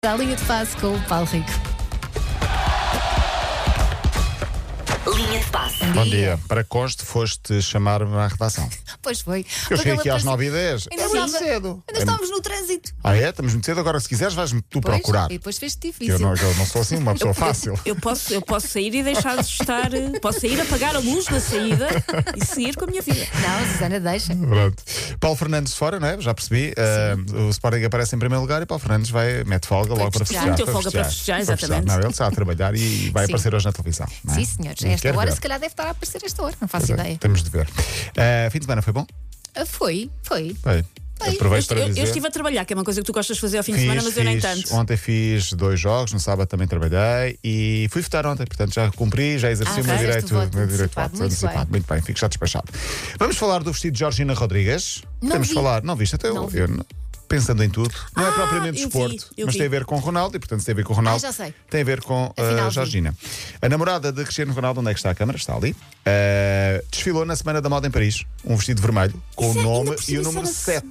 A linha de passe com o Paulo Rico. Linha de passe. Bom dia. Para conste, foste chamar-me à redação. Pois foi. Eu cheguei aqui às 9h10. Ainda É muito estava- cedo. Ainda estávamos no trânsito. Ah, é? Estamos muito cedo. Agora, se quiseres, vais-me tu Pois, procurar. E depois fez-te Que difícil. eu não sou assim uma pessoa fácil. Eu posso sair e deixar de estar. Posso sair, apagar a luz na saída e seguir com a minha vida. Não, a Susana deixa. Pronto. Paulo Fernandes fora, não é? Já percebi. O Sporting aparece em primeiro lugar e Paulo Fernandes mete folga logo para festejar. festejar. Meteu folga para festejar, exatamente. Não, ele está a trabalhar e vai Sim. aparecer hoje na televisão. Não é? Sim, senhores. Esta Quero hora, ver. se calhar, deve estar a aparecer esta hora. Não faço Pois é, ideia. temos de ver. Fim de semana foi bom? Foi. Bem, aproveito para dizer. Eu estive a trabalhar, que é uma coisa que tu gostas de fazer ao fim de semana, mas eu nem tanto. Ontem fiz 2 jogos, no sábado também trabalhei e fui votar ontem, portanto já cumpri, já exerci o meu fizeste direito, o voto meu direito antecipado. voto Muito antecipado. Muito bem, fico já despachado. Vamos falar do vestido de Georgina Rodrigues. Não Podemos vi. falar, não viste? Até Não vi. pensando em tudo, não é propriamente eu desporto, vi. mas tem a ver com Ronaldo e, portanto, se tem a ver com Ronaldo, já sei. tem a ver com Afinal, vi. Georgina. A namorada de Cristiano Ronaldo, onde é que está a câmara? Está ali. Desfilou na Semana da Moda em Paris, um vestido vermelho com o nome e o número 7.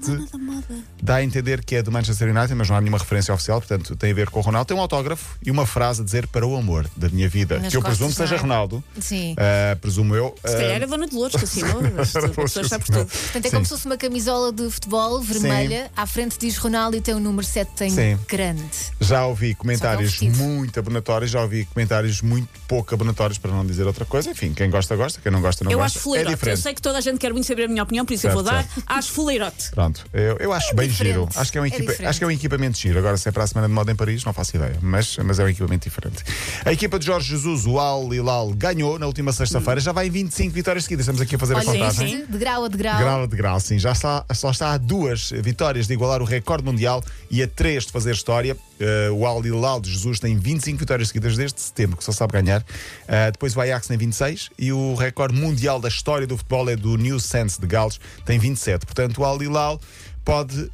Dá a entender que é do Manchester United, mas não há nenhuma referência oficial, portanto tem a ver com o Ronaldo. Tem um autógrafo e uma frase a dizer para o amor da minha vida, Nas que eu presumo costas, seja não é? Ronaldo. Sim. Presumo eu. Se calhar é a Dona Dolores que assinou. A pessoa está por tudo. Portanto, é como se fosse uma camisola de futebol vermelha. À frente diz Ronaldo e tem o número 7 em Sim. grande. Já ouvi comentários vestido. muito abonatórios, já ouvi comentários muito pouco abonatórios, para não dizer outra coisa. Enfim, quem gosta, gosta, quem não gosta, não Eu gosta. acho fuleirote. É Eu diferente. sei que toda a gente quer muito saber a minha opinião, por isso eu Certo, vou dar. certo. Acho fuleirote. Pronto, eu acho bem diferente. giro. Acho que é diferente. acho que é um equipamento giro. Agora, se é para a Semana de Moda em Paris, não faço ideia. Mas é um equipamento diferente. A equipa de Jorge Jesus, o Al Hilal, ganhou na última sexta-feira. Já vai em 25 vitórias seguidas. Estamos aqui a fazer a Olha, contagem. sim. de grau a degrau. Grau de grau, sim. Só está a 2 vitórias de igualar o recorde mundial e a 3 de fazer história. O Al Hilal de Jesus tem 25 vitórias seguidas desde setembro, que só sabe ganhar. Depois o Ajax tem 26 e o recorde mundial da história do futebol é do New Sense de Gales, tem 27. Portanto, o Al Hilal pode,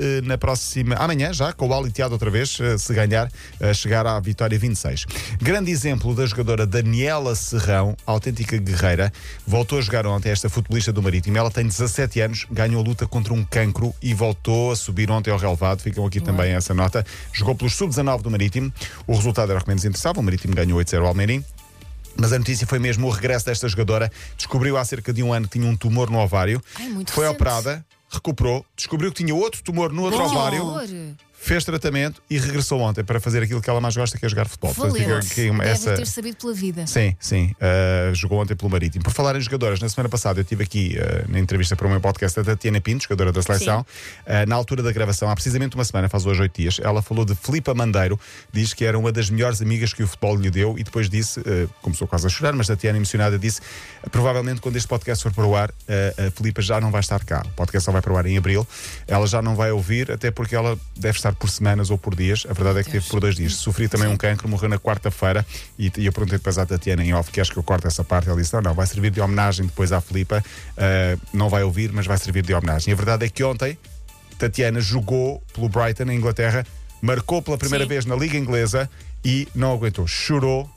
amanhã já, com o Al Ittihad outra vez, se ganhar, chegar à vitória 26. Grande exemplo da jogadora Daniela Serrão, autêntica guerreira, voltou a jogar ontem, esta futebolista do Marítimo. Ela tem 17 anos, ganhou a luta contra um cancro e voltou a subir ontem ao relevado. Ficam aqui também essa nota. Jogou pelos sub-19 do Marítimo. O resultado era o que menos interessava. O Marítimo ganhou 8-0 ao Almeirim. Mas a notícia foi mesmo o regresso desta jogadora. Descobriu há cerca de um ano que tinha um tumor no ovário. Ai, muito Foi recente. operada, recuperou, descobriu que tinha outro tumor no outro ovário, horror. fez tratamento e regressou ontem para fazer aquilo que ela mais gosta, que é jogar futebol. Portanto, fica Valeu-se. aqui Deve ter sabido pela vida. Sim, jogou ontem pelo Marítimo. Por falar em jogadoras, na semana passada eu estive aqui na entrevista para o meu podcast a Tatiana Pinto, jogadora da seleção. Na altura da gravação, há precisamente uma semana, faz hoje 8 dias, ela falou de Filipa Mandeiro, diz que era uma das melhores amigas que o futebol lhe deu e depois disse, começou quase a chorar, mas Tatiana, emocionada, disse: provavelmente quando este podcast for para o ar, a Filipa já não vai estar cá. O podcast só vai para o ar em abril. Ela já não vai ouvir, até porque ela deve estar por semanas ou por dias. A verdade é que teve por 2 dias. Sofri também um cancro, morreu na quarta-feira e eu perguntei depois à Tatiana em off: queres que eu corte essa parte? Ela disse: não, vai servir de homenagem depois à Filipa. Não vai ouvir, mas vai servir de homenagem. E a verdade é que ontem Tatiana jogou pelo Brighton, na Inglaterra, marcou pela primeira Sim. vez na Liga Inglesa e não aguentou, chorou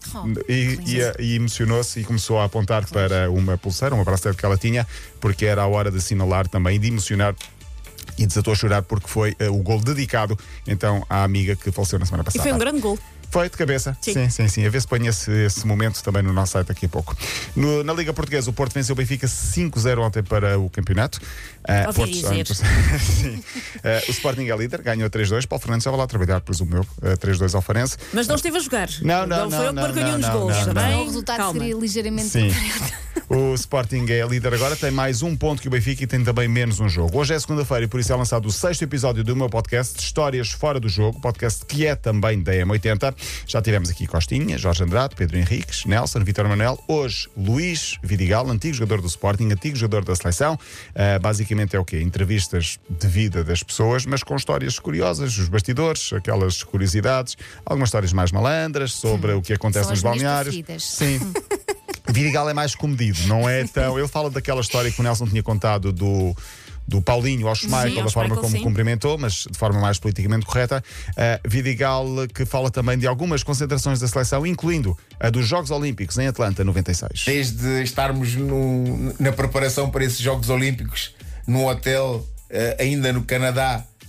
e emocionou-se e começou a apontar para uma pulseira, uma bracelete que ela tinha, porque era a hora de assinalar também e de emocionar. E desatou a chorar porque foi o gol dedicado então à amiga que faleceu na semana E passada. foi um grande gol. Foi de cabeça. Sim. Sim. A ver se põe esse momento também no nosso site daqui a pouco. Na Liga Portuguesa, o Porto venceu o Benfica 5-0 ontem para o campeonato. Ouvi dizer. Sim. O Sporting é líder, ganhou 3-2. Paulo Fernandes estava lá a trabalhar, presumo eu. 3-2 ao Farense. Mas não esteve a jogar. Não, foi eu que marquei não, um dos não, gols, não, está não. bem? O resultado Calma. seria ligeiramente Sim. diferente. O Sporting é líder agora, tem mais um ponto que o Benfica e tem também menos um jogo. Hoje é segunda-feira e por isso é lançado o 6º episódio do meu podcast, Histórias Fora do Jogo, podcast que é também da M80. Já tivemos aqui Costinha, Jorge Andrade, Pedro Henriques, Nelson, Vítor Manuel. Hoje, Luís Vidigal, antigo jogador do Sporting, antigo jogador da seleção. Basicamente é o quê? Entrevistas de vida das pessoas, mas com histórias curiosas, os bastidores, aquelas curiosidades, algumas histórias mais malandras sobre o que acontece São nos as minhas balneários. preferidas. Sim. Vidigal é mais comedido, não é tão. Ele fala daquela história que o Nelson tinha contado do Paulinho ao Schmeichel, Sim, ao da forma Schmeichel, como sim. cumprimentou, mas de forma mais politicamente correta. Vidigal, que fala também de algumas concentrações da seleção, incluindo a dos Jogos Olímpicos em Atlanta, 96. Desde estarmos na preparação para esses Jogos Olímpicos, num hotel, ainda no Canadá,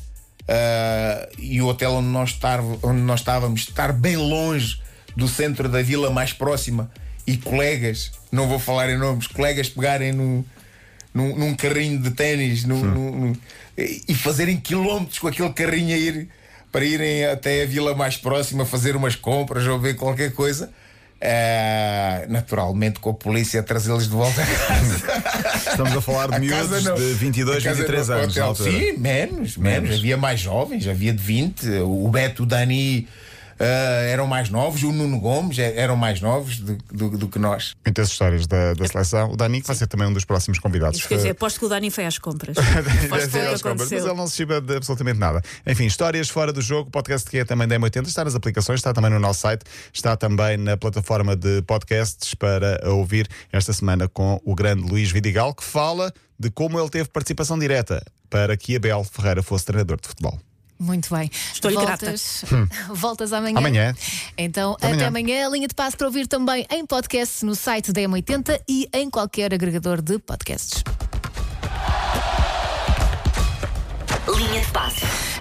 e o hotel onde nós estávamos estar bem longe do centro da vila mais próxima, e colegas, não vou falar em nomes, colegas pegarem num carrinho de ténis e fazerem quilómetros com aquele carrinho para irem até a vila mais próxima fazer umas compras ou ver qualquer coisa. Naturalmente com a polícia a trazê-los de volta a casa. Estamos a falar de miúdos de 22, 23 anos na altura. Sim, menos. Havia mais jovens, havia de 20. O Beto, o Dani eram mais novos, o Nuno Gomes eram mais novos do que nós. Muitas histórias da seleção. O Dani, que vai ser também um dos próximos convidados. Quer dizer, aposto que o Dani foi às compras. Mas ele não se chiba de absolutamente nada. Enfim, histórias fora do jogo. O podcast que é também da M80 está nas aplicações, está também no nosso site, está também na plataforma de podcasts para ouvir esta semana com o grande Luís Vidigal, que fala de como ele teve participação direta para que Abel Ferreira fosse treinador de futebol. Muito bem. Estou-lhe grata. Voltas amanhã? Amanhã. Então, até amanhã. Linha de passe para ouvir também em podcast no site da M80 e em qualquer agregador de podcasts. Linha de passe.